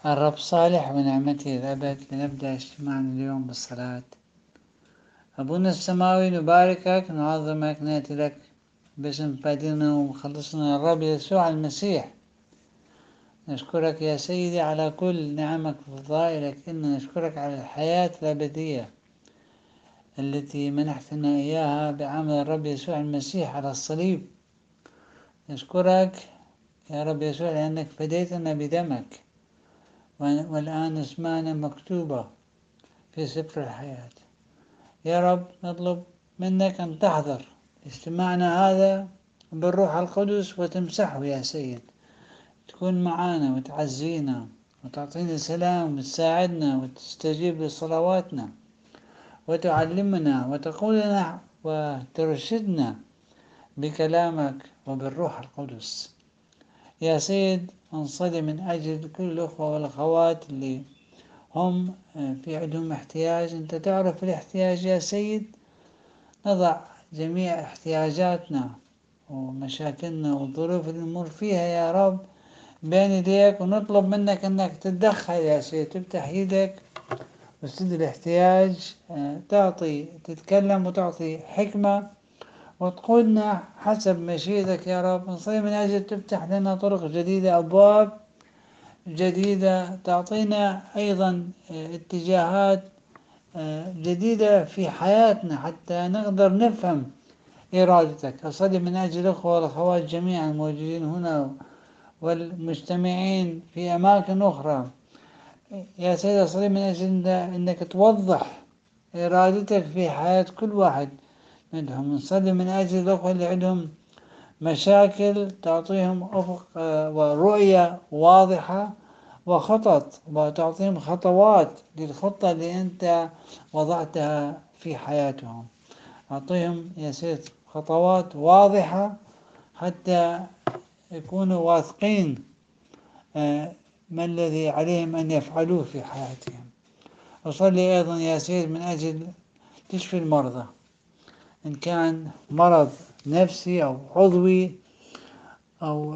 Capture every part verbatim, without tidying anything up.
الرب صالح ونعمته الأبد. لنبدأ اجتماعنا اليوم بالصلاة. أبونا السماوي، نباركك نعظمك نأتي لك باسم فادنا ومخلصنا الرب يسوع المسيح. نشكرك يا سيدي على كل نعمك وفضائلك. إن نشكرك على الحياة الأبدية التي منحتنا إياها بعمل الرب يسوع المسيح على الصليب. نشكرك يا رب يسوع لأنك فديتنا بدمك، والآن اسمانا مكتوبة في سفر الحياة. يا رب نطلب منك أن تحضر اجتماعنا هذا بالروح القدس وتمسحه يا سيد، تكون معانا وتعزينا وتعطينا سلام وتساعدنا وتستجيب لصلواتنا وتعلمنا وتقودنا وترشدنا بكلامك وبالروح القدس. يا سيد نصلي من أجل كل الأخوة والأخوات اللي هم في عندهم احتياج. أنت تعرف الاحتياج يا سيد. نضع جميع احتياجاتنا ومشاكلنا والظروف اللي نمر فيها يا رب بين يديك، ونطلب منك أنك تتدخل يا سيد، تفتح يدك وتسد الاحتياج، تعطي تتكلم وتعطي حكمة وتقودنا حسب مشيئتك يا رب. نصلي من أجل تفتح لنا طرق جديدة، أبواب جديدة، تعطينا أيضا اتجاهات جديدة في حياتنا حتى نقدر نفهم إرادتك. أصلي من أجل الأخوة والأخوات جميعا الموجودين هنا والمجتمعين في أماكن أخرى يا سيد. أصلي من أجل أنك توضح إرادتك في حياة كل واحد منهم. نصلي من أجل الأخوة اللي عندهم مشاكل، تعطيهم أفق ورؤية واضحة وخطط، وتعطيهم خطوات للخطة اللي أنت وضعتها في حياتهم. أعطيهم يا سيد خطوات واضحة حتى يكونوا واثقين ما الذي عليهم أن يفعلوه في حياتهم. أصلي أيضا يا سيد من أجل تشفي المرضى، إن كان مرض نفسي أو عضوي أو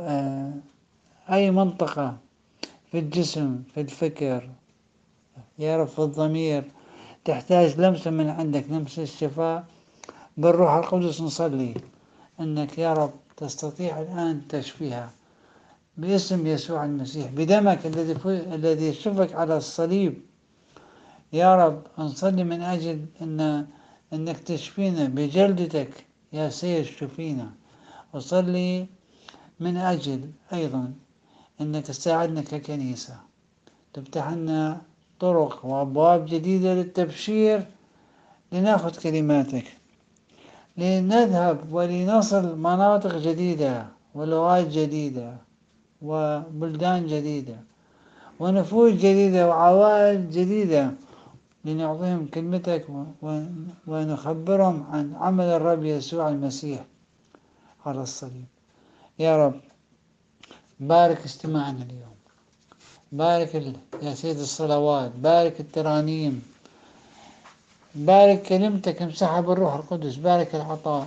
أي منطقة في الجسم، في الفكر يا رب، في الضمير، تحتاج لمسة من عندك، لمسة الشفاء بالروح القدس. نصلي أنك يا رب تستطيع الآن تشفيها باسم يسوع المسيح، بدمك الذي الذي يشفك على الصليب يا رب. نصلي من أجل أن أنك تشفينا بجلدتك يا سيد، شفينا. وصلي من أجل أيضا أنك تساعدنا ككنيسة، تفتح لنا طرق وأبواب جديدة للتبشير، لنأخذ كلماتك، لنذهب ولنصل مناطق جديدة ولغات جديدة وبلدان جديدة ونفوس جديدة وعوائل جديدة، لنعطيهم كلمتك ونخبرهم عن عمل الرب يسوع المسيح على الصليب. يا رب بارك اجتماعنا اليوم، بارك يا سيد الصلوات، بارك الترانيم، بارك كلمتك امسحها بالروح القدس، بارك العطاء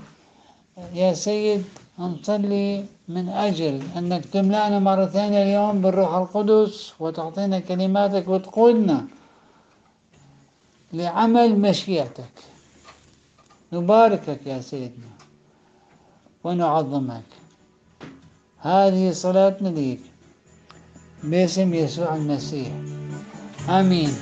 يا سيد. نصلي من أجل أنك تملأنا مرة ثانية اليوم بالروح القدس وتعطينا كلماتك وتقودنا لعمل مشيئتك. نباركك يا سيدنا ونعظمك. هذه صلاتنا ليك باسم يسوع المسيح، آمين.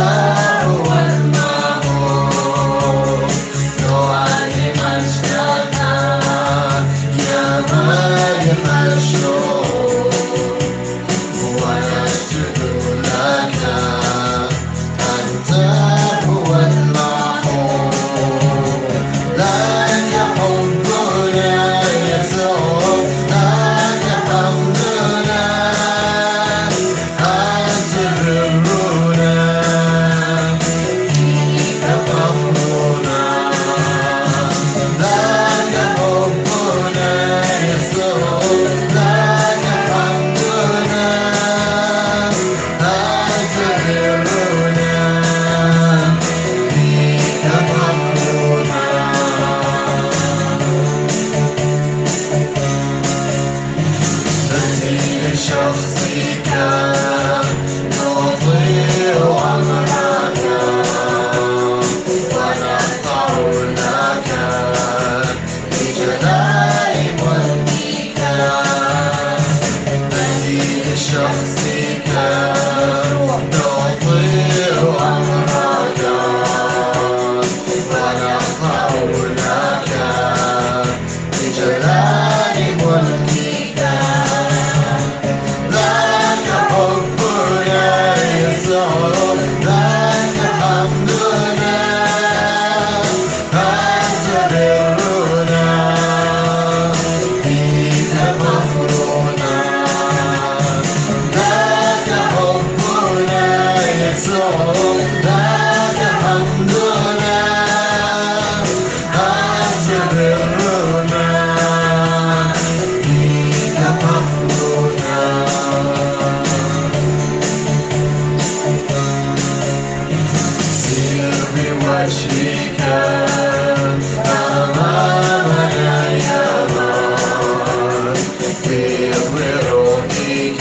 Lord, بوجهك أمامنا يا رب بروحك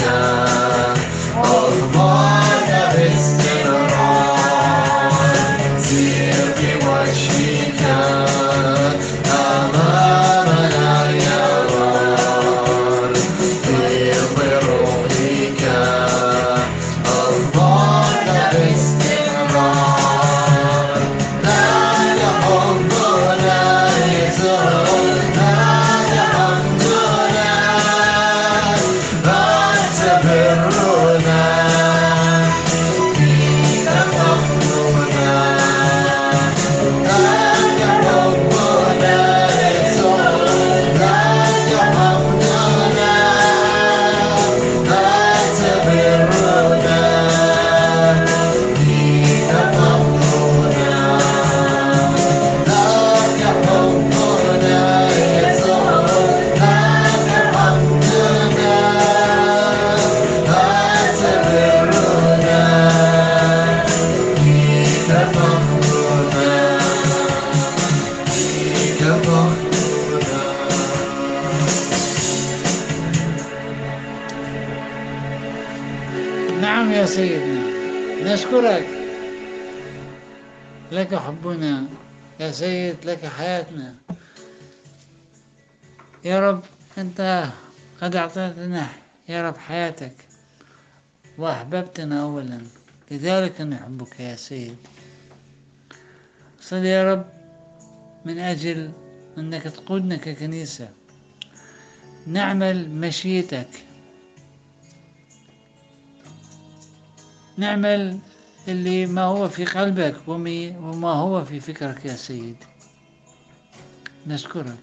أغمرنا باستمرار سير بوجهك أمامنا يا رب بروحك أغمرنا باستمرار لا يحبنا يزورنا يحمدنا أنت برنا فيك فضلنا لا يحبنا يزورنا يحمدنا أنت برنا فيك فضلنا لا يحبنا يزورنا يحمدنا أنت برنا فيك فضلنا فيك فضلنا. نعم يا سيدنا، نشكرك، لك حبنا يا سيد، لك حياتنا يا رب. أنت قد أعطيتنا يا رب حياتك وأحببتنا أولا، لذلك نحبك يا سيد. صل يا رب من أجل أنك تقودنا ككنيسة نعمل مشيتك، نعمل اللي ما هو في قلبك ومي- وما هو في فكرك يا سيد. نشكرك،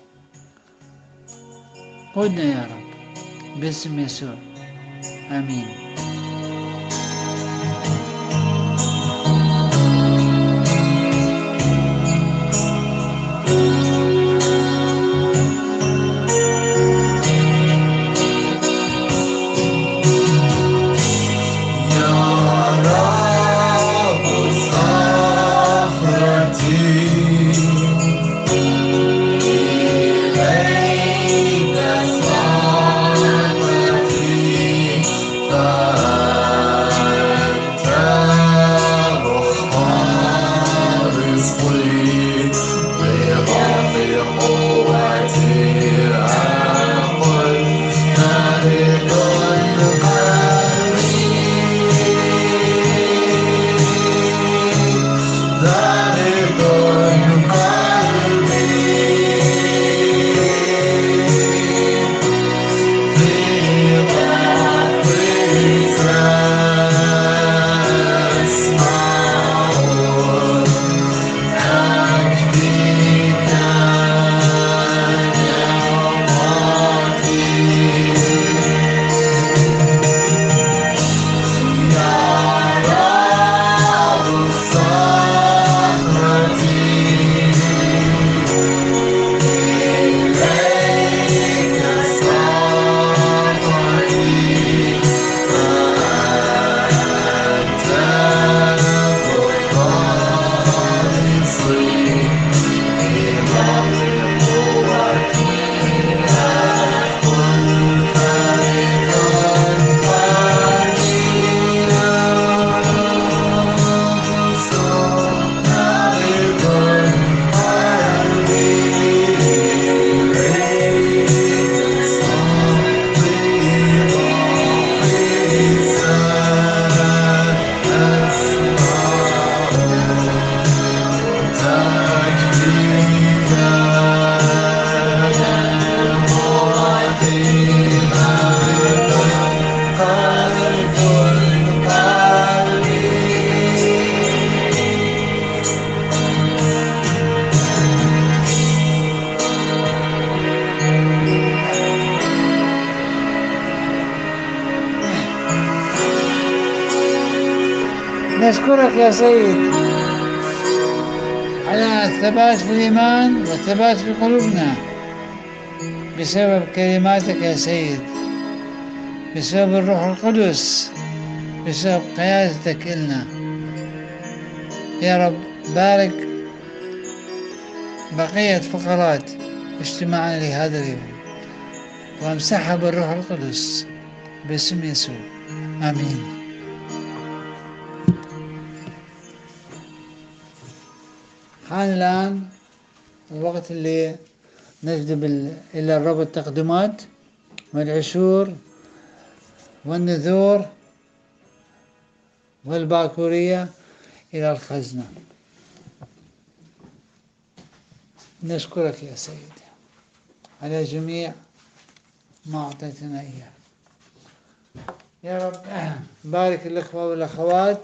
قودنا يا رب باسم يسوع، آمين. يا رب صخرتي إليك صلاتي فأنت مختار رزقي بضعف قوتي أقل مالك قلبي ذلك قلبي في ضعفك أسمع أكفيك نشكرك يا سيد على الثبات في الإيمان والثبات في قلوبنا بسبب كلماتك يا سيد، بسبب الروح القدس، بسبب قيادتك إلنا يا رب. بارك بقية فقرات اجتماعنا لهذا اليوم، وامسحها بالروح القدس باسم يسوع، آمين. حان الآن الوقت اللي نجذب إلى الرب التقدمات والعشور والنذور والباكورية إلى الخزنة. نشكرك يا سيد على جميع ما أعطيتنا إياه يا رب. بارك الأخوة والأخوات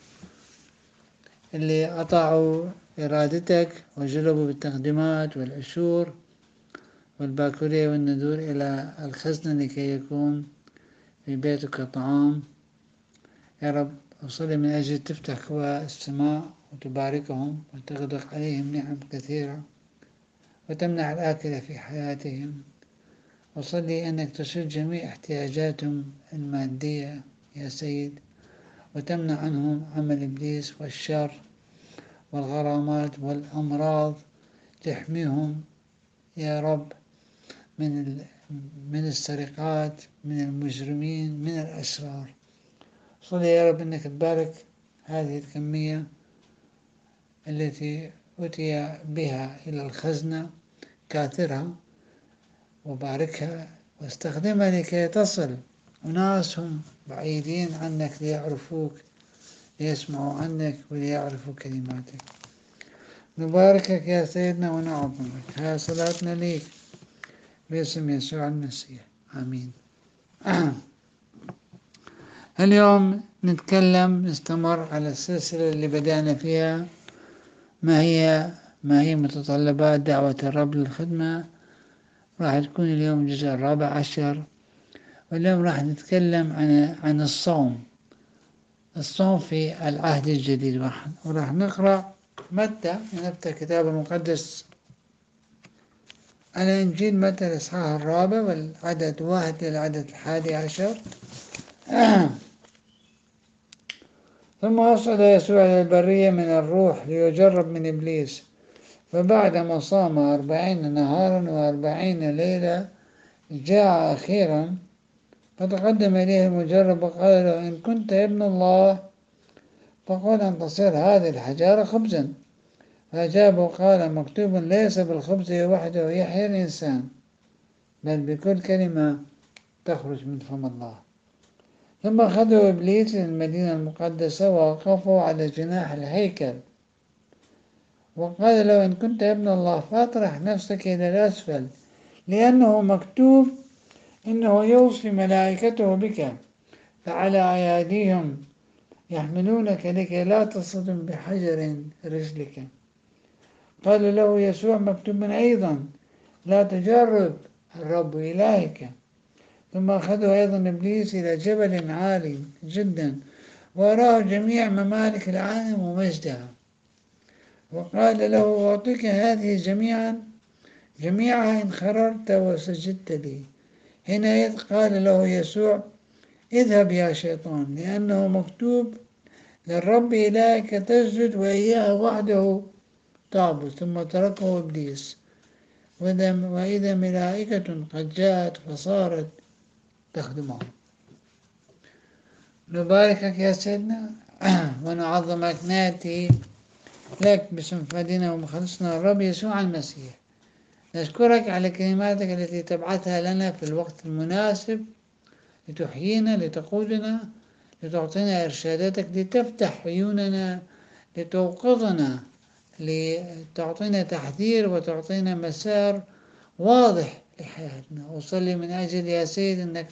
اللي أطاعوا إرادتك وجلبوا بالتقدمات والعشور والباكورية والنذور إلى الخزنة لكي يكون في بيتك طعام. يا رب أصلي من أجل تفتح قوى السماء وتباركهم وتغدق عليهم نعم كثيرة وتمنع الآكل في حياتهم. أصلي أنك تسد جميع احتياجاتهم المادية يا سيد، وتمنع عنهم عمل إبليس والشر والغرامات والأمراض. تحميهم يا رب من من السرقات، من المجرمين، من الأشرار. صلي يا رب أنك تبارك هذه الكمية التي أتي بها إلى الخزنة، كاثرها وباركها واستخدمها لكي تصل أناس هم بعيدين عنك ليعرفوك، ليسمعوا عنك وليعرفوا كلماتك. نباركك يا سيدنا ونعظمك. ها صلاتنا ليك باسم يسوع المسيح، آمين. اليوم نتكلم نستمر على السلسلة اللي بدأنا فيها، ما هي ما هي متطلبات دعوة الرب للخدمة. راح تكون اليوم الجزء الرابع عشر، واليوم راح نتكلم عن عن الصوم الصوم في العهد الجديد. وراح نقرأ متى، نفتح الكتاب المقدس على إنجيل متى الإصحاح الرابع والعدد واحد للعدد الحادي عشر. ثم وصل يسوع إلى البرية من الروح ليجرب من إبليس، فبعدما صام أربعين نهارا وأربعين ليلة جاء أخيرا، فتقدم إليه المجرب وقال له: إن كنت ابن الله فقل أن تصير هذه الحجارة خبزا. فأجاب وقال: مكتوب ليس بالخبز وحده يحيى الإنسان، بل بكل كلمة تخرج من فم الله. ثم أخذه إبليس إلى المدينة المقدسة ووقفه على جناح الهيكل وقال له: إن كنت ابن الله فاطرح نفسك إلى الأسفل، لأنه مكتوب: إنه يوصي ملائكته بك فعلى أيديهم يحملونك لكي لا تصدم بحجر رجلك. قال له يسوع: مكتوب أيضا: لا تجرب الرب إلهك. ثم أخذه أيضا إبليس إلى جبل عالي جدا وأراه جميع ممالك العالم ومجدها، وقال له: أعطيك هذه جميعا جميعها إن خررت وسجدت لي. حينئذ قال له يسوع: اذهب يا شيطان، لأنه مكتوب: للرب إلهك تسجد وإياه وحده تعبد. ثم تركه إبليس، وإذا ملائكة قد جاءت فصارت تخدمه. نباركك يا سيدنا ونعظمك. ناتي لك باسم فادنا ومخلصنا الرب يسوع المسيح. نشكرك على كلماتك التي تبعثها لنا في الوقت المناسب لتحيينا، لتقودنا، لتعطينا إرشاداتك، لتفتح عيوننا، لتوقظنا، لتعطينا تحذير وتعطينا مسار واضح لحياتنا. أصلي من أجل يا سيد أنك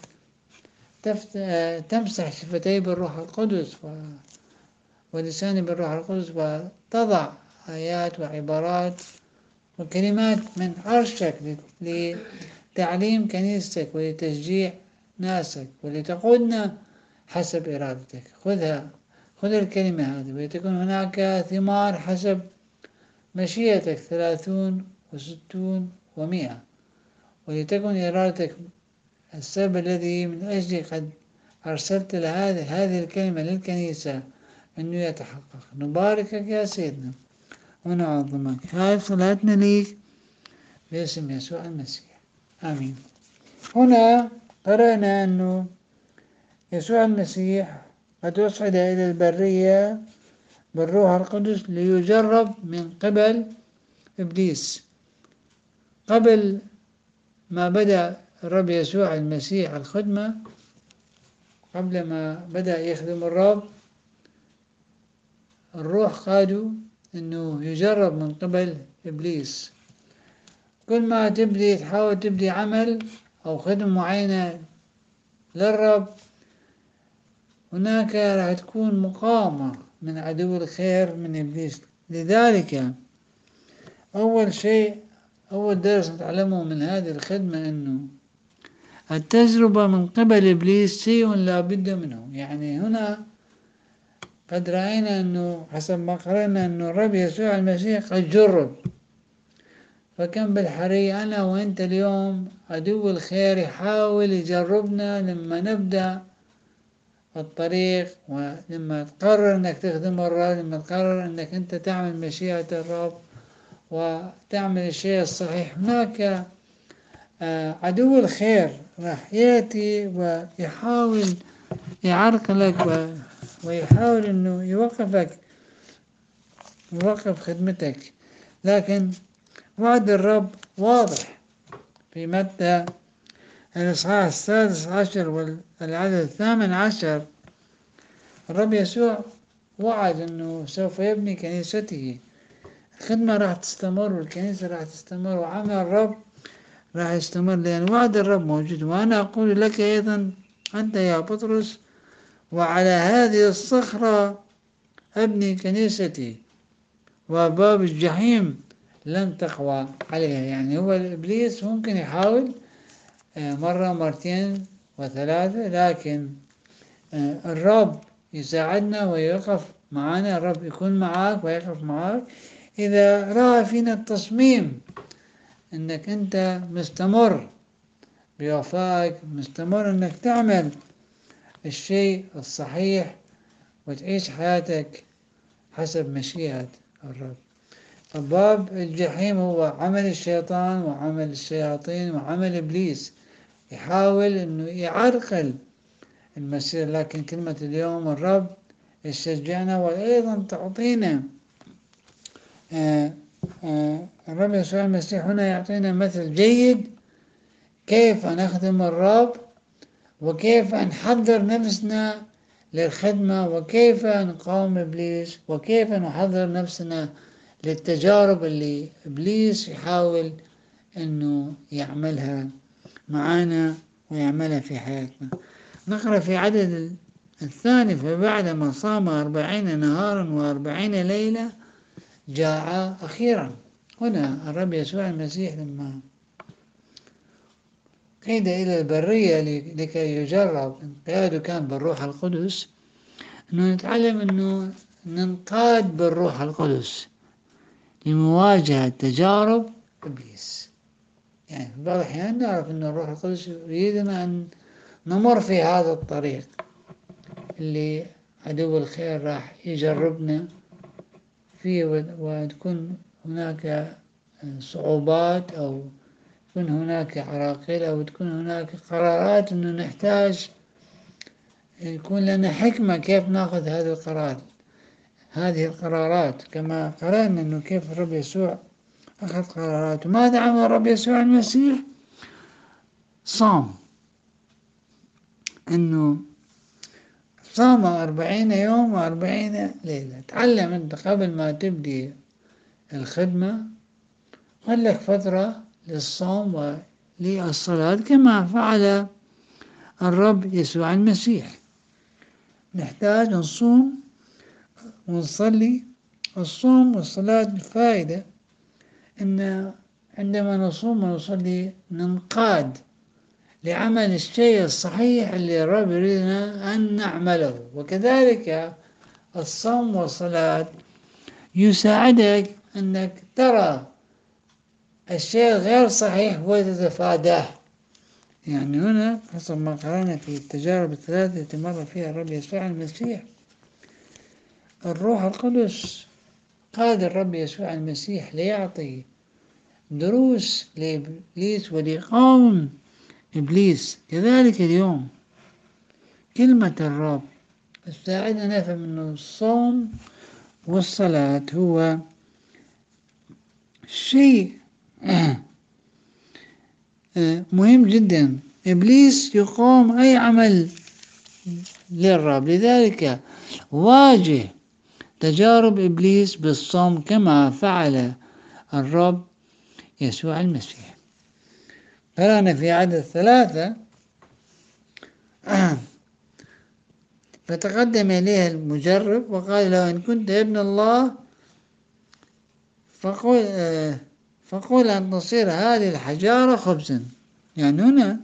تمسح شفتي بالروح القدس ولساني بالروح القدس، وتضع آيات وعبارات وكلمات من عرشك لتعليم كنيستك ولتشجيع ناسك ولتقودنا حسب إرادتك. خذها خذ الكلمة هذه ولتكن هناك ثمار حسب مشيئتك، ثلاثون وستون ومئة، ولتكن إرادتك السبب الذي من أجله قد أرسلت لهذه هذه الكلمة للكنيسة أنه يتحقق. نباركك يا سيدنا ونعظمك. هاي صلاتنا ليك باسم يسوع المسيح، آمين. هنا قرأنا أنه يسوع المسيح قد أصعد إلى البرية بالروح القدس ليجرب من قبل إبليس. قبل ما بدأ الرب يسوع المسيح الخدمة، قبل ما بدأ يخدم الرب، الروح قادوا أنه يجرب من قبل إبليس. كل ما تبدي تحاول تبدي عمل أو خدمة معينة للرب، هناك راح تكون مقاومة من عدو الخير من إبليس. لذلك أول شيء، أول درس نتعلمه من هذه الخدمة أنه التجربة من قبل إبليس شيء لا بد منه. يعني هنا قد رأينا أنه حسب ما قرأنا أنه الرب يسوع المسيح قد جرب، فكم بالحري أنا وأنت اليوم عدو الخير يحاول يجربنا لما نبدأ الطريق، ولما تقرر أنك تخدم الرب، لما تقرر أنك أنت تعمل مشيئة الرب وتعمل الشيء الصحيح. هناك عدو الخير راح يأتي ويحاول يعرقلك ويحاول أنه يوقفك، يوقف خدمتك. لكن وعد الرب واضح في متى الإصحاح السادس عشر والعدد الثامن عشر. الرب يسوع وعد أنه سوف يبني كنيسته. الخدمة راح تستمر والكنيسة راح تستمر وعمل الرب راح يستمر، لأن وعد الرب موجود. وأنا أقول لك أيضا أنت يا بطرس، وعلى هذه الصخرة أبني كنيستي وباب الجحيم لن تقوى عليها. يعني هو الإبليس ممكن يحاول مرة مرتين وثلاثة، لكن الرب يساعدنا ويقف معنا. الرب يكون معك ويقف معك إذا رأى فينا التصميم أنك أنت مستمر بوفائك، مستمر أنك تعمل الشيء الصحيح وتعيش حياتك حسب مشيئة الرب. باب الجحيم هو عمل الشيطان وعمل الشياطين وعمل إبليس، يحاول أنه يعرقل المسير. لكن كلمة اليوم الرب يشجعنا وأيضا تعطينا آآ آآ الرب يسوع المسيح هنا يعطينا مثل جيد كيف نخدم الرب وكيف نحضر نفسنا للخدمة وكيف نقاوم إبليس وكيف نحضر نفسنا للتجارب اللي إبليس يحاول أنه يعملها معنا ويعملها في حياتنا. نقرأ في عدد الثاني: فبعدما صام أربعين نهارا وأربعين ليلة جاء أخيرا. هنا الرب يسوع المسيح لما قيد إلى البرية لكي يجرب، انقياده كان بالروح القدس، أنه نتعلم أنه ننقاد بالروح القدس لمواجهة تجارب إبليس. يعني في بعض الأحيان نعرف أن الروح القدس يريدنا أن نمر في هذا الطريق اللي عدو الخير راح يجربنا فيه، وتكون هناك صعوبات أو تكون هناك عراقيل أو تكون هناك قرارات أنه نحتاج يكون لنا حكمة كيف نأخذ هذه القرارات هذه القرارات كما قرأنا أنه كيف الرب يسوع أخذ قرارات. وماذا عمل الرب يسوع المسيح؟ صام، أنه صام أربعين يوم وأربعين ليلة. تعلم أنت قبل ما تبدي الخدمة خلك فترة للصوم وللصلاة كما فعل الرب يسوع المسيح. نحتاج نصوم ونصلي. الصوم والصلاة الفائدة أن عندما نصوم ونصلي ننقاد لعمل الشيء الصحيح اللي الرب يريدنا أن نعمله. وكذلك الصوم والصلاة يساعدك أنك ترى الشيء غير صحيح وتتفاداه. يعني هنا حسب ما قرأنا في التجارب الثلاثة التي مر فيها الرب يسوع المسيح، الروح القدس قاد الرب يسوع المسيح ليعطي دروس لإبليس وليقاوم إبليس. كذلك اليوم كلمة الرب تساعدنا نفهم أن الصوم والصلاة هو شيء مهم جدا. إبليس يقاوم أي عمل للرب، لذلك واجه تجارب إبليس بالصوم كما فعل الرب يسوع المسيح. قرأنا في عدد ثلاثة فتقدم إليه المجرب وقال له إن كنت ابن الله فقل, فقل أن تصير هذه الحجارة خبزا. يعني هنا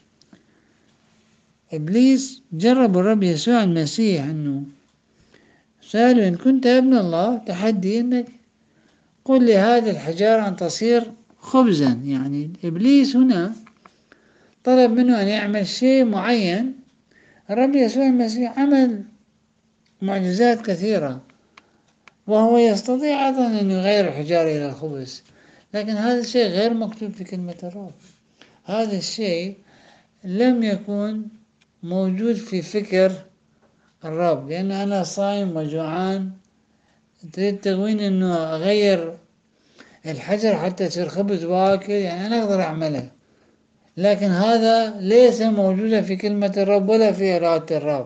إبليس جرب الرب يسوع المسيح أنه سأله إن كنت ابن الله، تحدي إنك قل لي هذه الحجارة أن تصير خبزا. يعني إبليس هنا طلب منه أن يعمل شيء معين. الرب يسوع المسيح عمل معجزات كثيرة وهو يستطيع أيضا أن يغير الحجارة إلى الخبز، لكن هذا الشيء غير مكتوب في كلمة الرب. هذا الشيء لم يكن موجود في فكر الرب، لأنه أنا صايم وجوعان تريد تغوين أنه أغير الحجر حتى تصير خبز واكل، يعني أنا أقدر أعمله، لكن هذا ليس موجودا في كلمة الرب ولا في إرادة الرب.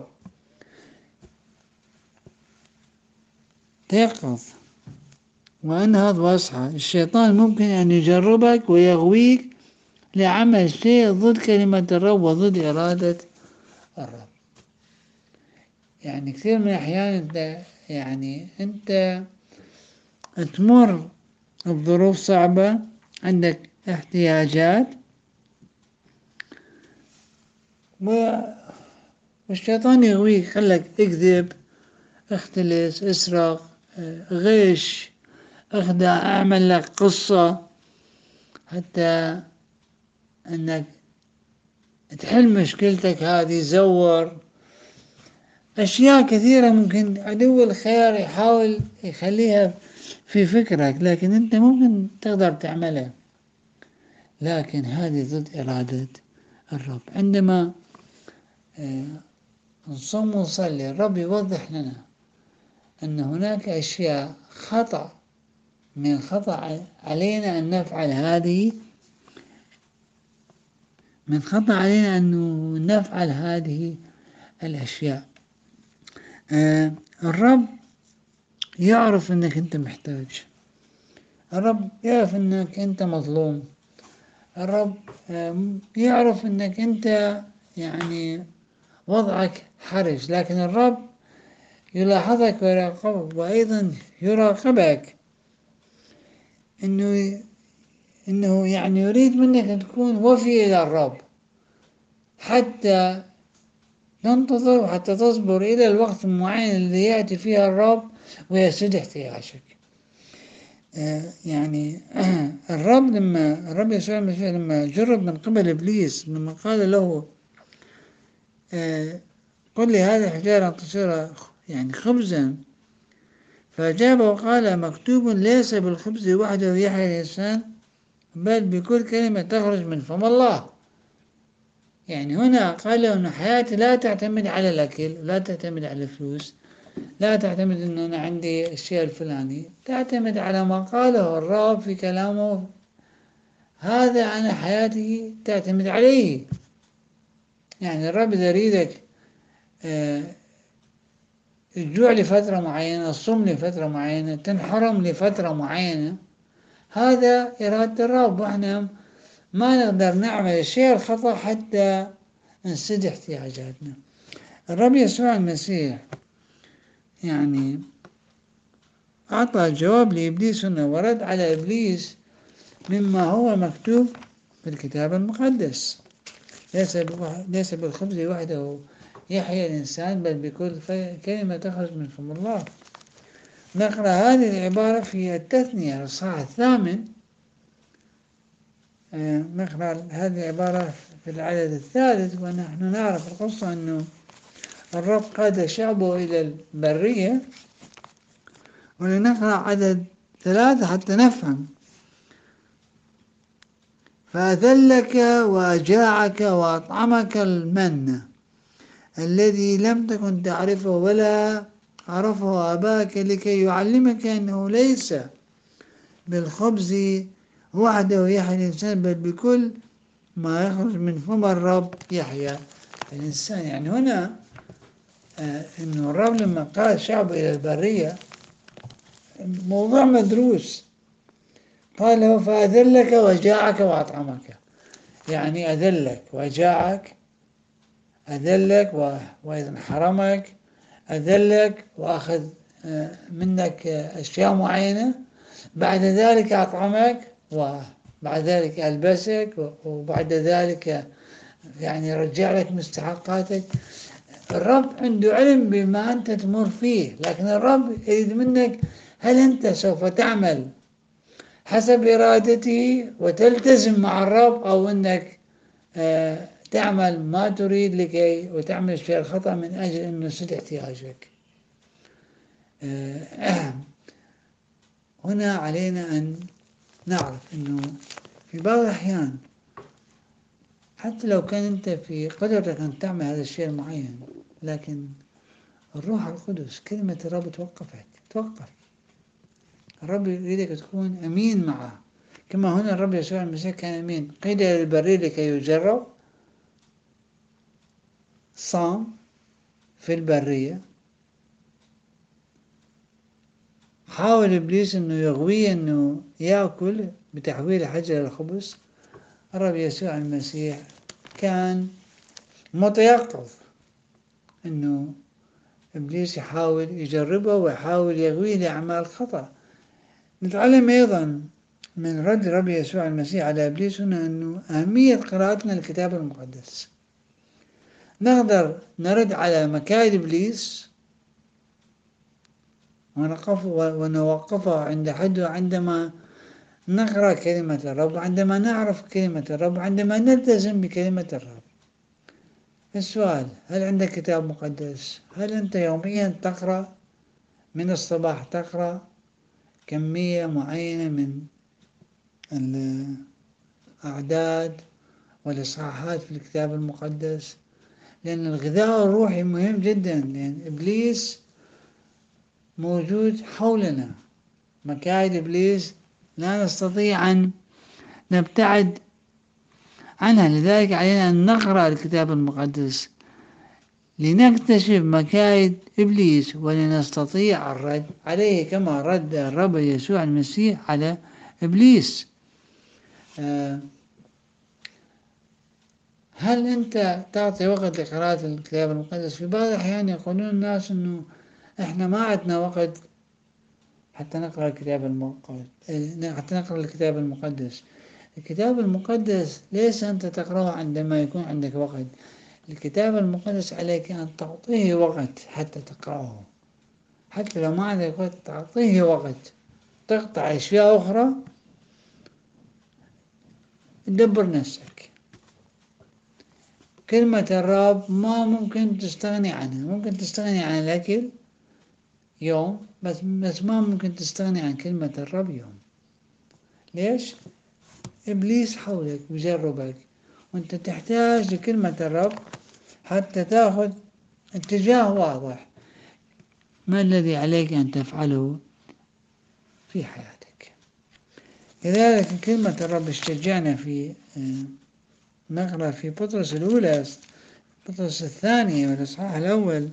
تيقظ وانهض واصحى. الشيطان ممكن أن يجربك ويغويك لعمل شيء ضد كلمة الرب وضد إرادة الرب. يعني كثير من الأحيان أنت يعني أنت تمر بظروف صعبة، عندك احتياجات، والشيطان يغويك، يقول لك اكذب، اختلس، اسرق، غش، اخدع، اعمل لك قصة حتى انك تحل مشكلتك هذه، زور. اشياء كثيرة ممكن عدو الخير يحاول يخليها في فكرك، لكن انت ممكن تقدر تعملها، لكن هذه ضد ارادة الرب. عندما نصوم ونصلي الرب يوضح لنا أن هناك أشياء خطأ من خطأ علينا أن نفعل هذه من خطأ علينا أن نفعل هذه الأشياء. آه الرب يعرف أنك أنت محتاج، الرب يعرف أنك أنت مظلوم، الرب آه يعرف أنك أنت يعني وضعك حرج، لكن الرب يلاحظك ويراقبك، وأيضا يراقبك إنه إنه يعني يريد منك أن تكون وفي إلى الرب حتى تنتظر وحتى تصبر إلى الوقت المعين الذي يأتي فيها الرب ويسد احتياجك. آه يعني آه الرب لما الرب يسوع المسيح لما جرب من قبل إبليس، لما قال له آه قل لي هذه الحجارة تصير يعني خبزا، فأجاب وقال مكتوب ليس بالخبز وحده يحيى الإنسان بل بكل كلمة تخرج من فم الله. يعني هنا قال له أن حياتي لا تعتمد على الأكل، لا تعتمد على الفلوس، لا تعتمد أن أنا عندي الشيء الفلاني، تعتمد على ما قاله الرب في كلامه. هذا أنا حياتي تعتمد عليه. يعني الرب إذا يريدك الجوع لفترة معينة، الصوم لفترة معينة، تنحرم لفترة معينة، هذا إرادة الرب، وإحنا ما نقدر نعمل الشيء الخطأ حتى نسد احتياجاتنا. الرب يسوع المسيح يعني أعطى جواب لإبليس هنا ورد على إبليس مما هو مكتوب في الكتاب المقدس، ليس ليس بالخبز وحده يحيى الإنسان بل بكل كلمة تخرج من فم الله. نقرأ هذه العبارة في التثنية الإصحاح الثامن، نقرأ هذه العبارة في العدد الثالث. ونحن نعرف القصة أنه الرب قاد شعبه إلى البرية ولنقرأ عدد ثلاثة حتى نفهم. فأذلك وأجاعك وأطعمك المن الذي لم تكن تعرفه ولا عرفه آباك، لكي يعلمك أنه ليس بالخبز وحده يحيى الإنسان، بل بكل ما يخرج من فم الرب يحيى الإنسان. يعني هنا آه إنه الرب لما قال شعبه إلى البرية موضوع مدروس، قال له فأذلك وجاعك وأطعمك. يعني أذلك وجاعك، أذلك وإذن حرمك، أذلك وأخذ منك أشياء معينة، بعد ذلك أطعمك، وبعد ذلك ألبسك، وبعد ذلك يعني رجع لك مستحقاتك. الرب عنده علم بما أنت تمر فيه، لكن الرب يريد منك هل أنت سوف تعمل حسب إرادته وتلتزم مع الرب، أو أنك آه تعمل ما تريد لكي وتعمل الشيء الخطأ من أجل أن يسد احتياجك. آه هنا علينا أن نعرف أنه في بعض الأحيان حتى لو كان أنت في قدرتك أن تعمل هذا الشيء المعين، لكن الروح القدس كلمة الرب توقفك توقف. الرب يريدك تكون أمين معه، كما هنا الرب يسوع المسيح كان أمين. قيل للبرية لكي يجرب، صام في البرية، حاول إبليس أنه يغويه أنه يأكل بتحويل حجر الخبز. الرب يسوع المسيح كان متيقظ أنه إبليس يحاول يجربه ويحاول يغويه لأعمال خطأ. نتعلم أيضا من رد الرب يسوع المسيح على إبليس هنا أنه أهمية قراءتنا الكتاب المقدس. نقدر نرد على مكايد إبليس ونوقفه عند حده عندما نقرأ كلمة الرب، عندما نعرف كلمة الرب، عندما نلتزم بكلمة الرب. السؤال: هل عندك كتاب مقدس؟ هل أنت يوميا تقرأ؟ من الصباح تقرأ كمية معينة من الأعداد والإصحاحات في الكتاب المقدس؟ لأن الغذاء الروحي مهم جدا، لأن إبليس موجود حولنا. مكايد إبليس لا نستطيع أن نبتعد عنها، لذلك علينا أن نقرأ الكتاب المقدس لنكتشف مكايد إبليس ولنستطيع الرد عليه كما رد الرب يسوع المسيح على إبليس. هل أنت تعطي وقت لقراءة الكتاب المقدس؟ في بعض الأحيان يقولون الناس أنه إحنا ما عندنا وقت حتى نقرأ الكتاب المقدس حتى نقرأ الكتاب المقدس. الكتاب المقدس ليس أنت تقرأه عندما يكون عندك وقت. الكتاب المقدس عليك أن تعطيه وقت حتى تقرأه، حتى لو ما عندك وقت تعطيه وقت، تقطع أشياء أخرى، دبر نفسك. كلمة الرب ما ممكن تستغني عنها. ممكن تستغني عن الأكل يوم، بس بس ما ممكن تستغني عن كلمة الرب يوم. ليش؟ إبليس حولك بجربك، وأنت تحتاج لكلمة الرب حتى تأخذ اتجاه واضح ما الذي عليك أن تفعله في حياتك. لذلك كلمة الرب تشجعنا في نقرأ في بطرس الأولى بطرس الثانية والإصحاح الأول.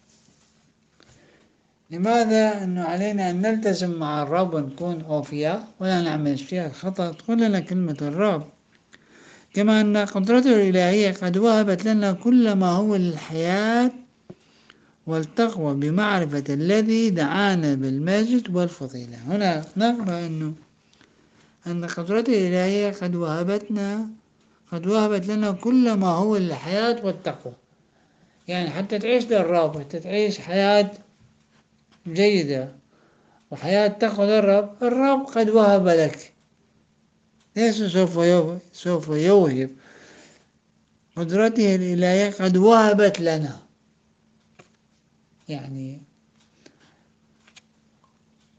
لماذا؟ أنه علينا أن نلتزم مع الرب ونكون أوفياء ولا نعمل الشيء الخطأ. تقول لنا كلمة الرب: كما أن قدرته الإلهية قد وهبت لنا كل ما هو للحياة والتقوى بمعرفة الذي دعانا بالمجد والفضيلة. هنا نقرأ أنه أن قدرته الإلهية قد وهبتنا قد وهبت لنا كل ما هو للحياة والتقوى. يعني حتى تعيش للرب، حتى تعيش حياة جيدة وحياة تقوى للرب، الرب قد وهب لك، ليس سوف يوهب, سوف يوهب. قدرته الإلهية قد وهبت لنا، يعني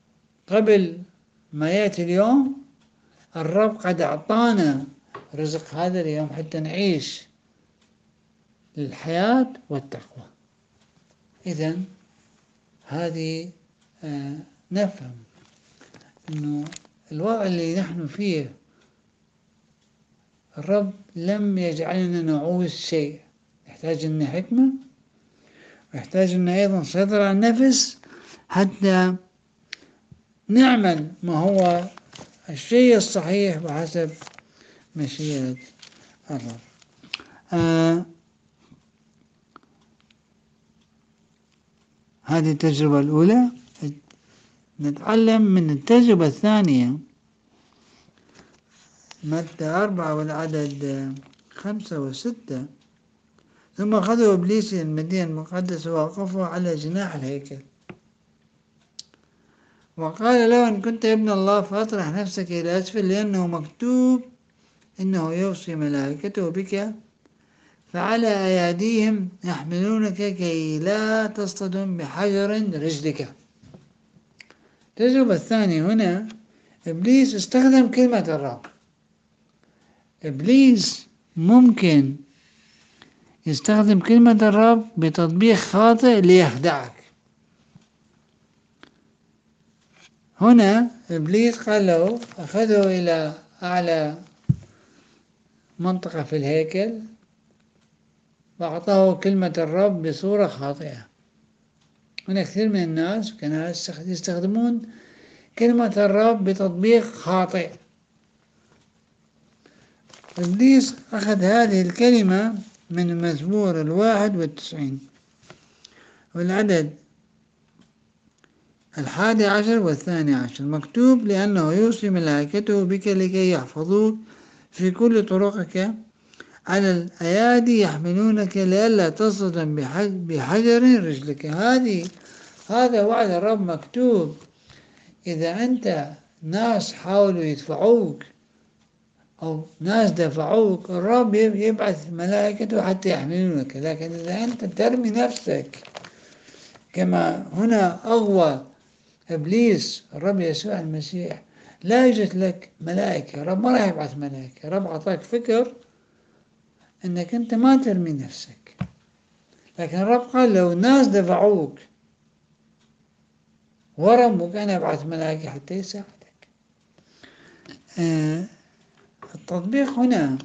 قبل ما يأتي اليوم الرب قد أعطانا رزق هذا اليوم حتى نعيش للحياة والتقوى. إذن هذه آه نفهم أنه الوضع اللي نحن فيه الرب لم يجعلنا نعوز شيء، يحتاج لنا حكمة ويحتاج لنا أيضا سيطرة على النفس حتى نعمل ما هو الشيء الصحيح بحسب مشيئة الرب. آه هذه التجربة الأولى. نتعلم من التجربة الثانية متى أربعة والعدد خمسة وستة. ثم أخذوا إبليس إلى المدينة المقدسة ووقفوا على جناح الهيكل وقال له إن كنت ابن الله فاطرح نفسك إلى أسفل لأنه مكتوب إنه يوصي ملائكته بك فعلى أيديهم يحملونك كي لا تصطدم بحجر رجلك. التجربة الثانية هنا إبليس استخدم كلمة الرب. إبليس ممكن يستخدم كلمة الرب بتطبيق خاطئ ليخدعك. هنا إبليس قال له أخذه إلى أعلى منطقة في الهيكل وأعطاه كلمة الرب بصورة خاطئة. هنا كثير من الناس كانوا يستخدمون كلمة الرب بتطبيق خاطئ. إبليس أخذ هذه الكلمة من المزمور الواحد والتسعين والعدد الحادي عشر والثاني عشر مكتوب لأنه يوصي ملائكته بك لكي يحفظوك في كل طرقك على الأيادي يحملونك لئلا تصطدم بحجر رجلك. هذه هذا وعد الرب مكتوب. إذا أنت ناس حاولوا يدفعوك أو ناس دفعوك الرب يبعث ملائكته حتى يحملونك. لكن إذا أنت ترمي نفسك كما هنا أغوى إبليس الرب يسوع المسيح، لا يوجد لك ملائكة. الرب ما راح يبعث ملائكة. الرب أعطاك فكر أنك أنت ما ترمي نفسك. لكن الرب قال لو الناس دفعوك ورموك أنا أبعث ملائكة حتى يساعدك. آه التطبيق هنا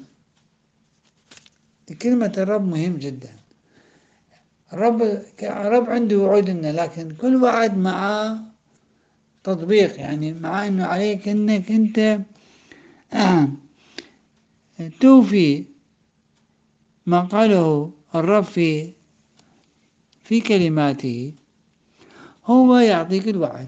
لكلمة الرب مهم جدا. الرب الرب عنده وعود لنا، لكن كل وعد مع تطبيق، يعني مع أنه عليك أنك أنت آه توفي ما قاله الرب في في كلماته. هو يعطيك الوعد.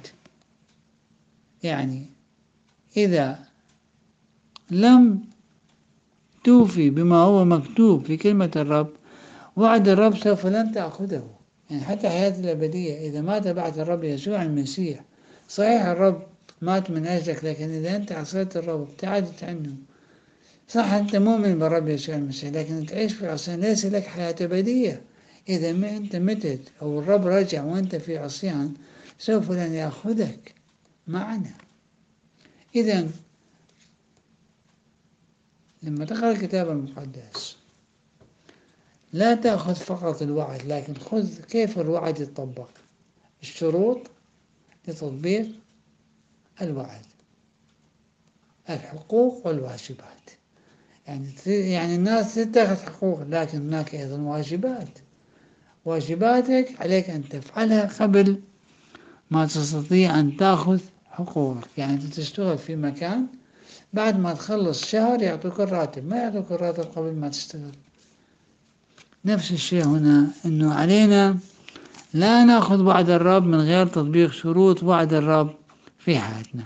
يعني إذا لم توفي بما هو مكتوب في كلمة الرب وعد الرب سوف لن تأخذه. يعني حتى حياة الأبدية إذا ما تبعت الرب يسوع المسيح، صحيح الرب مات من أجلك، لكن إذا أنت عصيت الرب وابتعدت عنه، صح أنت مؤمن بالرب يسوع المسيح لكن تعيش في عصيان، ليس لك حياة أبدية. إذا ما أنت متت أو الرب رجع وأنت في عصيان سوف لن يأخذك معنا. إذا لما تقرأ الكتاب المقدس لا تأخذ فقط الوعد، لكن خذ كيف الوعد يطبق، الشروط لتطبيق الوعد، الحقوق والواجبات. يعني يعني الناس تتخذ حقوق، لكن هناك أيضا واجبات. واجباتك عليك أن تفعلها قبل ما تستطيع أن تأخذ حقوقك. يعني تشتغل في مكان، بعد ما تخلص شهر يعطوك الراتب، ما يعطوك الراتب قبل ما تشتغل. نفس الشيء هنا، أنه علينا لا نأخذ وعد الرب من غير تطبيق شروط وعد الرب في حياتنا.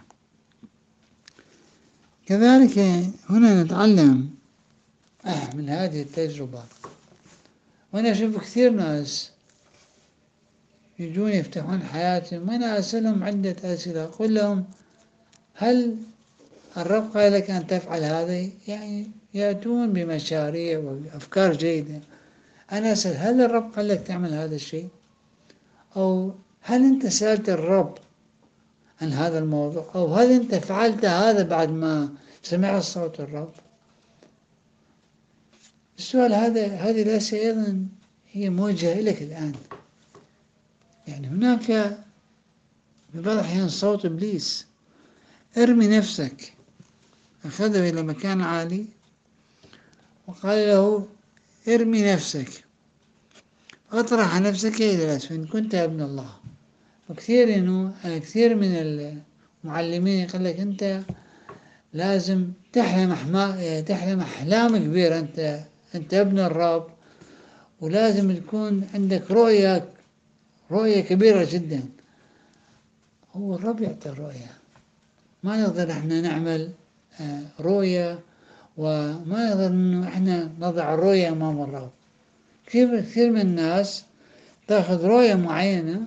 كذلك هنا نتعلم من هذه التجربة. وأنا أشوف كثير ناس يجون يفتحون حياتهم وأنا أسألهم عدة أسئلة، أقول لهم هل الرب قال لك أن تفعل هذا؟ يعني يأتون بمشاريع وأفكار جيدة. أنا أسأل هل الرب قال لك تعمل هذا الشيء؟ أو هل أنت سألت الرب عن هذا الموضوع؟ أو هل أنت فعلت هذا بعد ما سمعت صوت الرب؟ السؤال هذا هذه الأسئلة أيضا هي موجهة لك الآن. يعني هناك في بعض الأحيان صوت إبليس، ارمي نفسك. أخذه إلى مكان عالي وقال له ارمي نفسك، اطرح نفسك إلى الأسفل إن كنت ابن الله. وكثير إنه كثير من المعلمين يقول لك أنت لازم تحلم أحما تحلم أحلام كبيرة، أنت أنت ابن الرب، ولازم تكون عندك رؤية رؤية كبيرة جدا. هو الرب يعطي الرؤية، ما نقدر احنا نعمل رؤية، وما نقدر انه احنا نضع الرؤية امام الرب. كثير كثير من الناس تاخذ رؤية معينة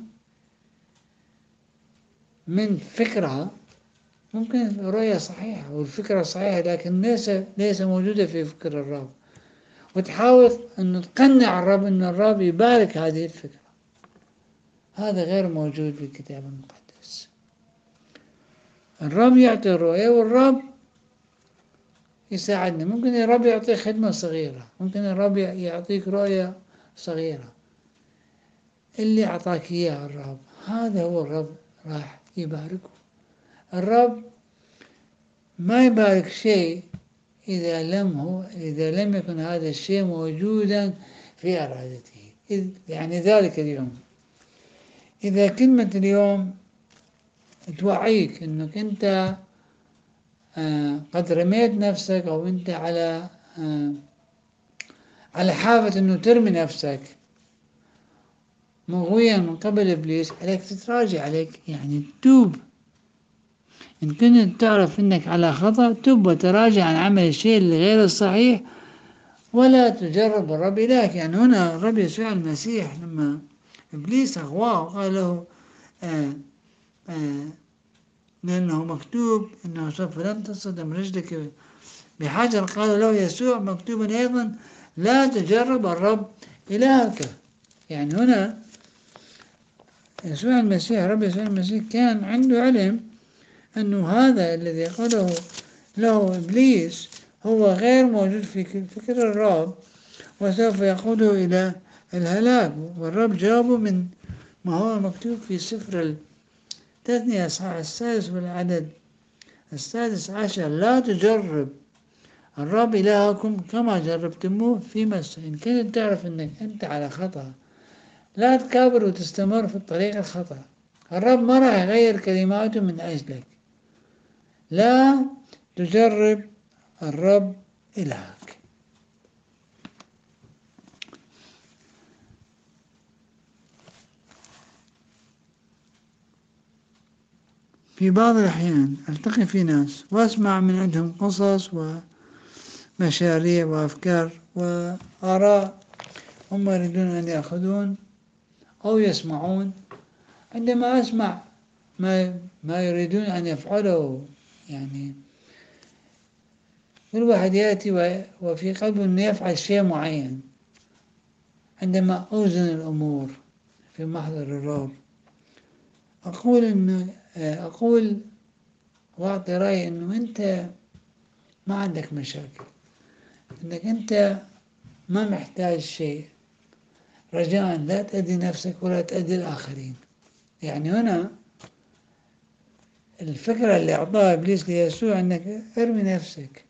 من فكرها، ممكن رؤية صحيحة والفكرة صحيحة، لكن ليس ليس موجودة في فكر الرب، وتحاول أن تقنع الرب أن الرب يبارك هذه الفكرة. هذا غير موجود في الكتاب المقدس. الرب يعطي الرؤية والرب يساعدنا. ممكن الرب يعطيك خدمة صغيرة، ممكن الرب يعطيك رؤية صغيرة. اللي أعطاك إياه الرب هذا هو الرب راح يباركه. الرب ما يبارك شيء إذا لم هو إذا لم يكن هذا الشيء موجودا في إرادته. يعني ذلك اليوم، إذا كلمة اليوم توعيك أنك أنت آه قد رميت نفسك، أو أنت على آه على حافة أنه ترمي نفسك مغويا من قبل إبليس، عليك تتراجع، عليك يعني توب. إن كنت تعرف أنك على خطأ، توب وتراجع عن عمل الشيء الغير الصحيح، ولا تجرب الرب إلهك. يعني هنا الرب يسوع المسيح لما إبليس أغواه وقال له آه آه لأنه مكتوب أنه سوف لن تصدم رجلك بحجر، قال له يسوع مكتوبا أيضا لا تجرب الرب إلهك. يعني هنا يسوع المسيح رب يسوع المسيح كان عنده علم أنه هذا الذي قاله له إبليس هو غير موجود في فكر الرب، وسوف يقوده إلى الهلاك. والرب جابه من ما هو مكتوب في سفر التثنية الإصحاح السادس والعدد السادس عشر: لا تجرب الرب إلهكم كما جربتموه في مصر. إن كنت تعرف أنك أنت على خطأ، لا تكابر وتستمر في الطريق الخطأ. الرب ما راح يغير كلماته من أجلك. لا تجرب الرب إلهك. في بعض الأحيان ألتقي في ناس وأسمع من عندهم قصص ومشاريع وأفكار وآراء هم يريدون أن يأخذون أو يسمعون. عندما أسمع ما ما يريدون أن يفعله، يعني كل واحد يأتي وفي قلبه أن يفعل شيء معين. عندما أوزن الأمور في محضر الرب، أقول إنه أقول وأعطي رأيي إنه أنت ما عندك مشاكل، إنك أنت ما محتاج شيء. رجاء لا تأذي نفسك ولا تأذي الآخرين. يعني هنا الفكرة اللي أعطاها إبليس ليسوع أنك ارمي نفسك.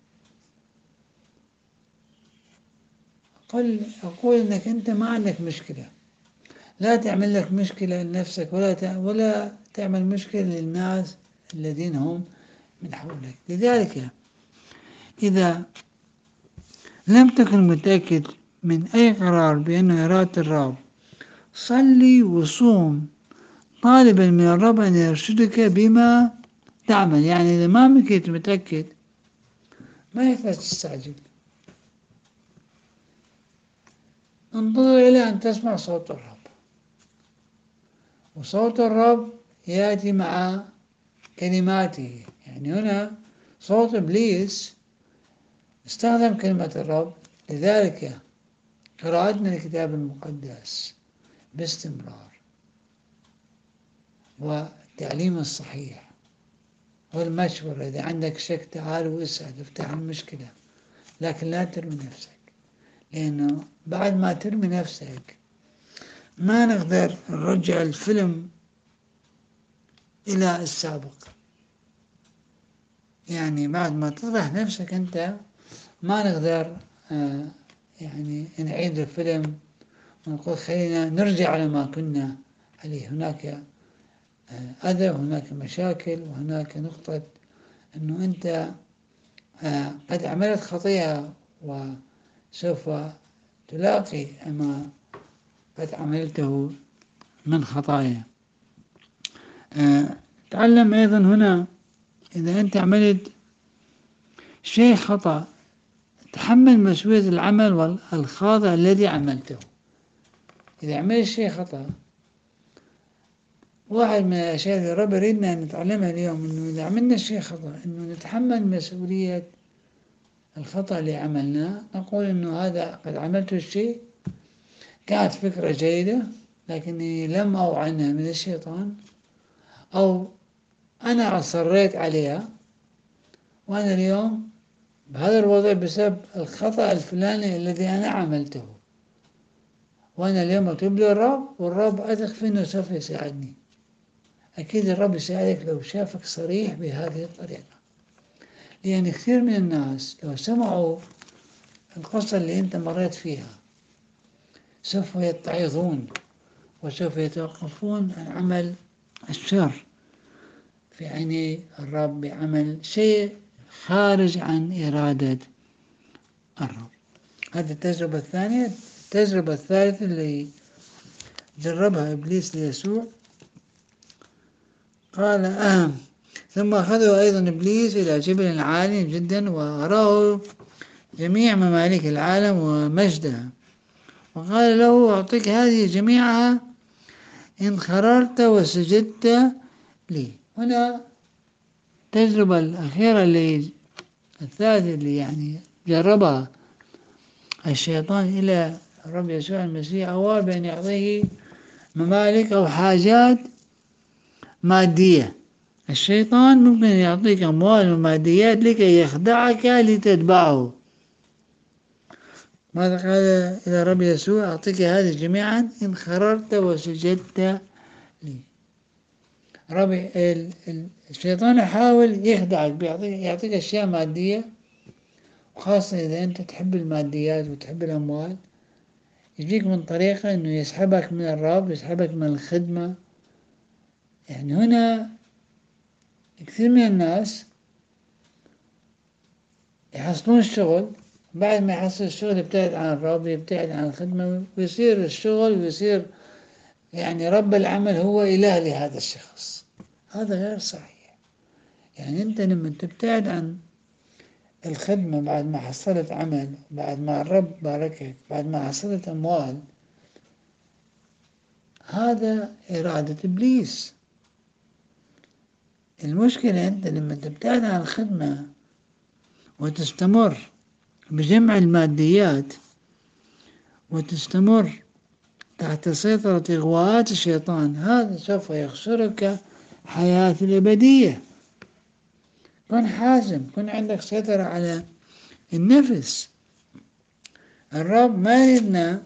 أقول أقول إنك أنت ما عندك مشكلة، لا تعمل لك مشكلة لنفسك ولا ولا تعمل مشكلة للناس الذين هم من حولك. لذلك إذا لم تكن متأكد من أي قرار بأنه إرادة الرب، صلي وصوم طالبا من الرب أن يرشدك بما تعمل. يعني إذا ما كنت متأكد ما يحتاج تستعجل، انتظر إلى أن تسمع صوت الرب. وصوت الرب يأتي مع كلماته. يعني هنا صوت إبليس استخدم كلمة الرب. لذلك قراءتنا الكتاب المقدس باستمرار والتعليم الصحيح والمشورة. إذا عندك شك تعال واسأل، افتح المشكلة، لكن لا ترمي نفسك، لأنه بعد ما ترمي نفسك ما نقدر نرجع الفيلم إلى السابق. يعني بعد ما تطرح نفسك أنت ما نقدر آه يعني نعيد الفيلم ونقول خلينا نرجع على ما كنا عليه. هناك آه أذى، وهناك مشاكل، وهناك نقطة أنه أنت آه قد عملت خطيئة وسوف تلاقي ما قد عملته من خطايا. آه تعلم أيضا هنا إذا أنت عملت شيء خطأ تحمل مسؤولية العمل والخاطئ الذي عملته. إذا عملت شيء خطأ، واحد من الأشياء اللي رب يريدنا أن نتعلمها اليوم إنه إذا عملنا شيء خطأ إنه نتحمل مسؤولية الخطأ اللي عملناه. نقول إنه هذا قد عملت الشيء، كانت فكرة جيدة لكني لم أوعنها من الشيطان، أو أنا أصريت عليها، وأنا اليوم بهذا الوضع بسبب الخطأ الفلاني الذي أنا عملته، وأنا اليوم أتوب للرب، والرب أثق فيه إنه سوف يساعدني. أكيد الرب يساعدك لو شافك صريح بهذه الطريقة، لأن كثير من الناس لو سمعوا القصة اللي أنت مريت فيها سوف يتعظون وسوف يتوقفون عن عمل الشر في عيني الرب بعمل شيء خارج عن إرادة الرب. هذه التجربة الثانية. التجربة الثالثة اللي جربها إبليس ليسوع قال أهم ثم أخذه أيضا إبليس إلى جبل عالي جدا وأراه جميع ممالك العالم ومجدها، وقال له أعطيك هذه جميعها إن خررت وسجدت لي. هنا التجربة الأخيرة اللي الثالثة اللي يعني جربها الشيطان إلى الرب يسوع المسيح أول بأن يعطيه ممالك أو حاجات مادية. الشيطان ممكن يعطيك أموال وماديات لكي يخدعك لتتبعه. ماذا قال إلى الرب يسوع؟ أعطيك هذه جميعا إن خررت وسجدت لي. ربي الشيطان يحاول يخدعك، يعطيك أشياء مادية، وخاصة إذا أنت تحب الماديات وتحب الأموال، يجيك من طريقة أنه يسحبك من الرب، يسحبك من الخدمة. يعني هنا كثير من الناس يحصلون الشغل، بعد ما يحصل الشغل يبتعد عن الرب، يبتعد عن الخدمة، ويصير الشغل ويصير يعني رب العمل هو إله لهذا الشخص. هذا غير صحيح. يعني أنت لما تبتعد عن الخدمة بعد ما حصلت عمل، بعد ما الرب باركك، بعد ما حصلت أموال، هذا إرادة إبليس. المشكلة أنت لما تبتعد عن الخدمة وتستمر بجمع الماديات وتستمر تحت سيطرة إغواءات الشيطان، هذا سوف يخسرك حياة الأبدية. كن حازم، كن عندك سيطرة على النفس. الرب ما يريدنا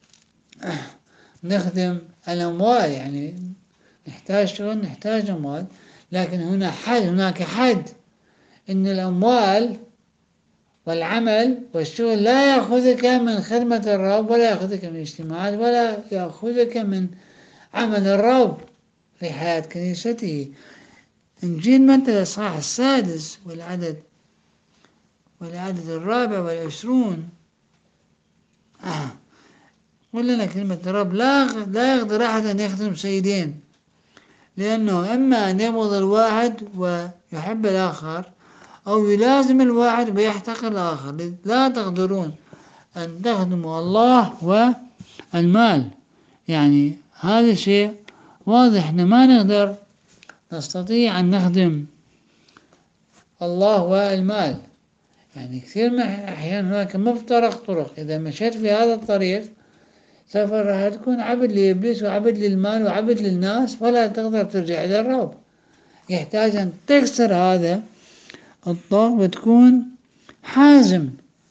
نخدم الأموال، يعني نحتاج شغل، نحتاج أموال، لكن هنا حد هناك حد إن الأموال والعمل والشغل لا يأخذك من خدمة الرب، ولا يأخذك من اجتماعات، ولا يأخذك من عمل الرب في حياة كنيسته. إنجيل متى الإصحاح السادس والعدد والعدد الرابع والعشرون آه. قل لنا كلمة الرب لا لا يقدر أحد أن يخدم سيدين، لأنه إما أن يبغض الواحد ويحب الآخر، أو يلازم الواحد ويحتقر الآخر. لا تقدرون أن تخدموا الله والمال. يعني هذا شيء واضح، إحنا ما نقدر نستطيع أن نخدم الله والمال. يعني كثير من الأحيان هناك مفترق طرق، إذا مشيت في هذا الطريق سوف راح تكون عبد لإبليس وعبد للمال وعبد للناس، ولا تقدر ترجع إلى الرب. يحتاج أن تكسر هذا الطاق وتكون حازم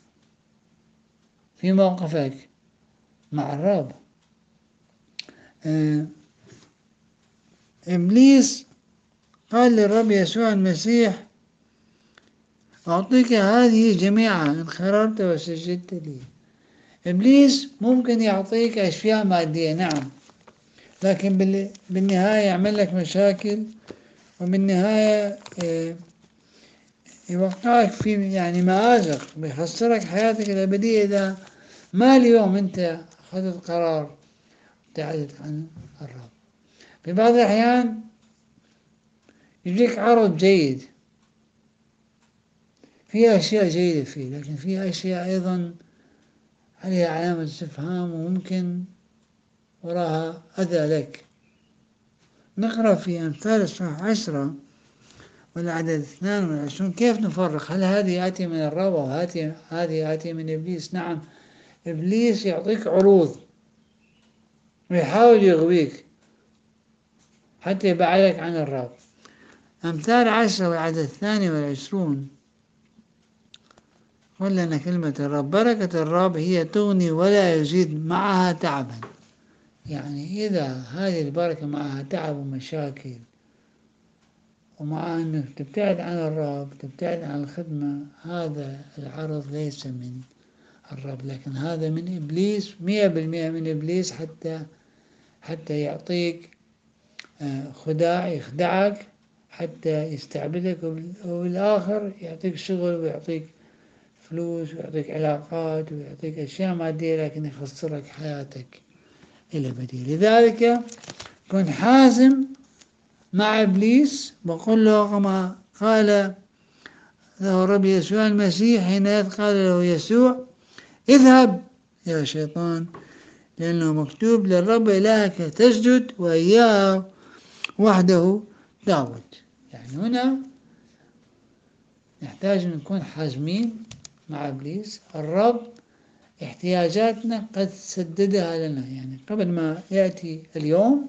في موقفك مع الرب. آه، إبليس قال للرب يسوع المسيح أعطيك هذه جميعا إن خررت وسجدت لي. إبليس ممكن يعطيك أشياء مادية، نعم، لكن بالنهاية يعمل لك مشاكل، وبالنهاية يوقعك في يعني مآزق، بيخسرك حياتك الأبدية إذا ما اليوم أنت أخذت قرار ابتعدت عن الرب. في بعض الأحيان يجيك عرض جيد فيه أشياء جيدة فيه، لكن فيه أشياء أيضا عليها علامة استفهام وممكن وراها أذى لك. نقرأ في أمثال الصحاح عشرة والعدد اثنان والعشرون كيف نفرق هل هذه آتي من الرب أو هذه آتي من إبليس. نعم، إبليس يعطيك عروض ويحاول يغويك حتى يبعدك عن الرب. أمثال عشرة والعدد الثاني والعشرون قل لنا كلمة الرب بركة الرب هي تغني ولا يزيد معها تعبا. يعني إذا هذه البركة معها تعب ومشاكل ومع أنك تبتعد عن الرب، تبتعد عن الخدمة، هذا العرض ليس من الرب، لكن هذا من إبليس، مئة بالمئة من إبليس، حتى حتى يعطيك خداع، يخدعك حتى يستعبدك، وبالآخر يعطيك شغل ويعطيك فلوس ويعطيك علاقات ويعطيك أشياء مادية، لكن يخسرك حياتك الأبدية. لذلك كن حازم مع إبليس، وقل له كما قال له الرب يسوع المسيح حين قال له يسوع اذهب يا شيطان لأنه مكتوب للرب إلهك تسجد وإياه وحده تعبد. يعني هنا نحتاج أن نكون حازمين مع إبليس. الرب احتياجاتنا قد سددها لنا، يعني قبل ما يأتي اليوم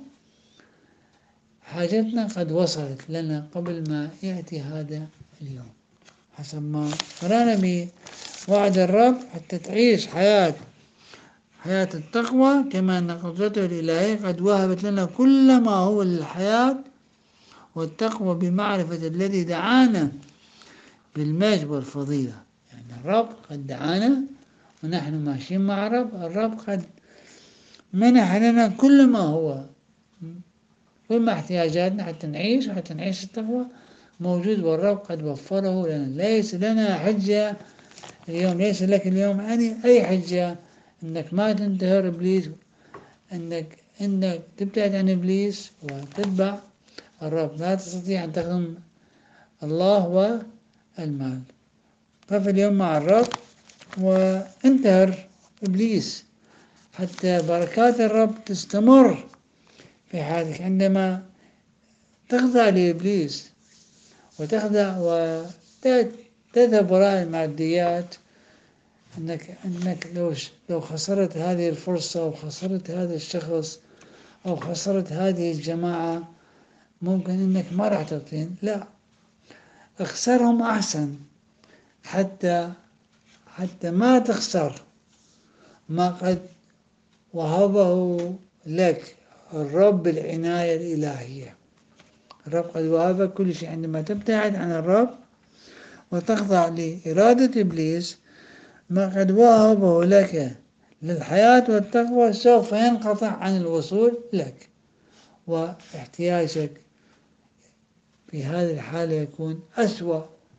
حاجتنا قد وصلت لنا قبل ما يأتي هذا اليوم، حسب ما قرانا بوعد الرب حتى تعيش حياة حياة التقوى، كما أن قدرته الإلهية قد وهبت لنا كل ما هو للحياة والتقوى بمعرفة الذي دعانا بالمجد والفضيلة. يعني الرب قد دعانا ونحن ماشيين مع الرب. الرب قد منح لنا كل ما هو، كل ما احتياجاتنا حتى نعيش حتى نعيش التقوى موجود، والرب قد وفره لنا. ليس لنا حجة اليوم، ليس لك اليوم أي حجة أنك ما تنتهر إبليس، أنك أنك تبتعد عن إبليس وتتبع الرب. لا تستطيع أن تخدم الله والمال. قف اليوم مع الرب وانتهر إبليس حتى بركات الرب تستمر في حياتك. عندما تخضع لإبليس وتخضع وتذهب وراء الماديات، أنك أنك لو لو خسرت هذه الفرصة أو خسرت هذا الشخص أو خسرت هذه الجماعة ممكن أنك ما راح تعطين. لا، اخسرهم أحسن حتى حتى ما تخسر ما قد وهبه لك الرب بالعناية الإلهية. الرب قد وهبك كل شيء. عندما تبتعد عن الرب وتخضع لإرادة إبليس، ما قد وهبه لك للحياة والتقوى سوف ينقطع عن الوصول لك، واحتياجك في هذه الحالة يكون أسوأ،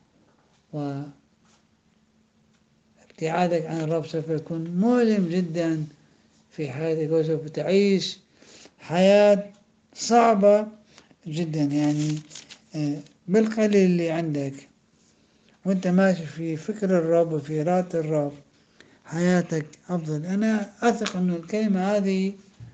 وابتعادك عن الرب سوف يكون مؤلم جدا في حياتك، وسوف تعيش حياة صعبة جدا. يعني بالقليل اللي عندك وانت ماشي في فكر الرب وفي إرادة الرب حياتك أفضل. أنا أثق أن الكلمة هذه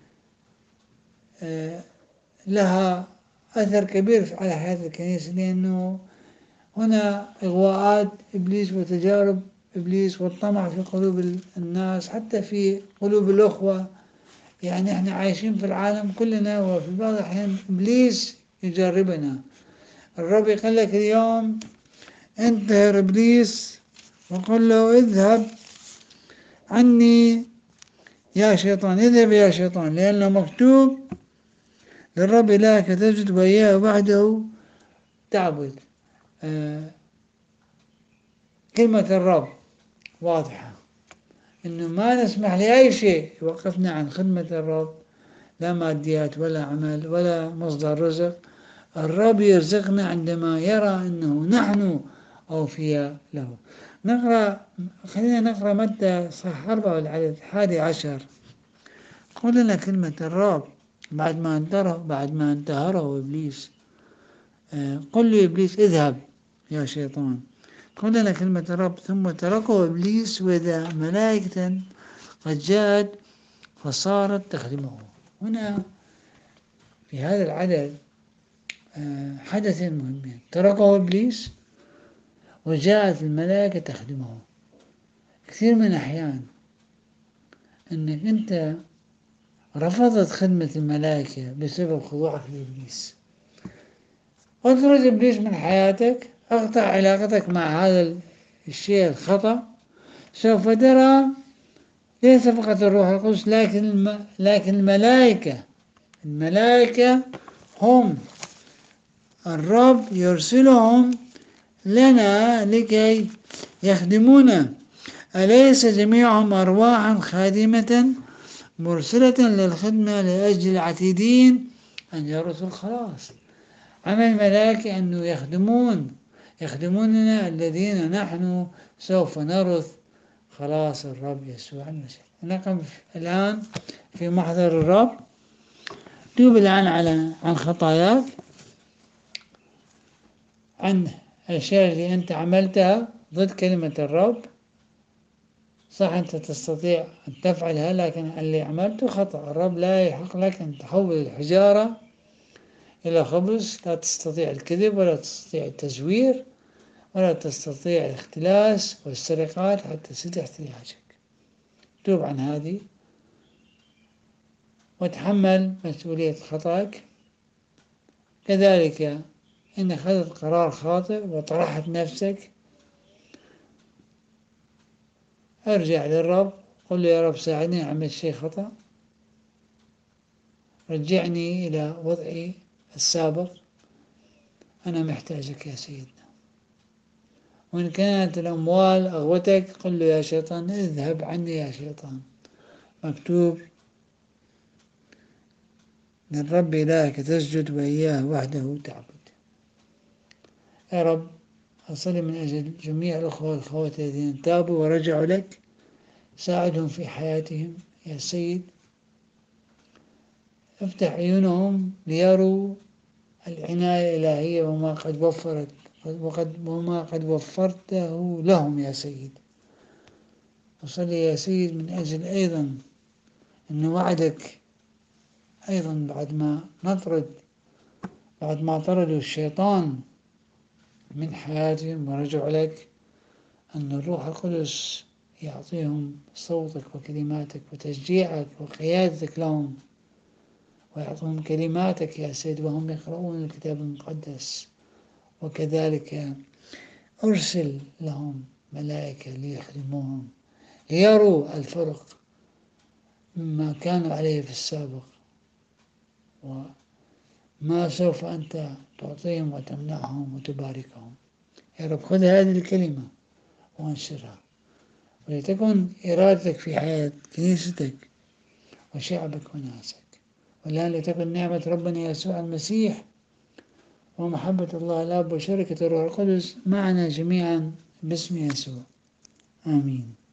لها أثر كبير على حياة الكنيسة، لأنه هنا إغواءات إبليس وتجارب إبليس والطمع في قلوب الناس، حتى في قلوب الأخوة. يعني احنا عايشين في العالم كلنا، وفي بعض الأحيان إبليس يجربنا الرب يقول لك اليوم انتهر إبليس وقل له اذهب عني يا شيطان، اذهب يا شيطان، لأنه مكتوب للرب إلهك تسجد وإياه وحده تعبد. آه كلمة الرب واضحة، إنه ما نسمح لأي شيء يوقفنا عن خدمة الرب، لا ماديات ولا عمل ولا مصدر رزق. الرب يرزقنا عندما يرى أنه نحن أوفياء له. نقرأ، خلينا نقرأ متى صح أربعة والعدد الحادي عشر. قل لنا كلمة الرب بعد ما انتهره بعد ما انتهره إبليس. آه قل له إبليس اذهب يا شيطان. قل لنا كلمة الرب ثم تركه إبليس وإذا ملائكة قد جاءت فصارت تخدمه. هنا في هذا العدد حدثين مهمين: تركه إبليس وجاءت الملائكة تخدمه. كثير من الأحيان أنك أنت رفضت خدمة الملائكة بسبب خضوعك لإبليس. اطرد إبليس من حياتك، اقطع علاقتك مع هذا الشيء الخطأ، سوف ترى ليس فقط الروح القدس لكن الم... لكن الملائكة الملائكة هم الرب يرسلهم لنا لكي يخدمونا. أليس جميعهم أرواحا خادمة مرسلة للخدمة لأجل العتيدين أن يرثوا الخلاص؟ عمل الملائكة أنه يخدمون يخدموننا الذين نحن سوف نرث خلاص الرب يسوع المسيح. نقف الآن في محضر الرب. توب الآن على عن خطاياك، عن الأشياء اللي أنت عملتها ضد كلمة الرب. صح أنت تستطيع أن تفعلها، لكن اللي عملته خطأ. الرب لا يحق لك أن تحول الحجارة إلى خبز. لا تستطيع الكذب ولا تستطيع التزوير ولا تستطيع الاختلاس والسرقات حتى تسد احتياجك. توب عن هذه وتحمل مسؤولية خطأك. كذلك إن أخذت قرار خاطئ وطرحت نفسك، ارجع للرب، قل له يا رب ساعدني، عملت شيء خطأ، رجعني إلى وضعي السابق، أنا محتاجك يا سيدنا. وإن كانت الأموال أغوتك قل له يا شيطان اذهب عني يا شيطان. مكتوب للرب إلهك تسجد وإياه وحده تعبد. يا رب أصلي من أجل جميع الأخوة والأخوات الذين تابوا ورجعوا لك، ساعدهم في حياتهم يا سيد. افتح عيونهم ليروا العناية الإلهية وما قد وفرت وقد وما قد وفرته لهم يا سيد. أصلي يا سيد من أجل أيضا أن وعدك أيضا بعد ما نطرد بعد ما طردوا الشيطان من حياتهم ورجعوا لك، أن الروح القدس يعطيهم صوتك وكلماتك وتشجيعك وقيادتك لهم، ويعطيهم كلماتك يا سيد وهم يقرؤون الكتاب المقدس. وكذلك أرسل لهم ملائكة ليخدموهم ليروا الفرق مما كانوا عليه في السابق وما سوف أنت تعطيهم وتمنعهم وتباركهم. يا رب خذ هذه الكلمة وانشرها، ولتكن إرادتك في حياة كنيستك وشعبك وناسك. والآن لتكن نعمة ربنا يسوع المسيح ومحبة الله الآب وشركة الروح القدس معنا جميعا باسم يسوع، آمين.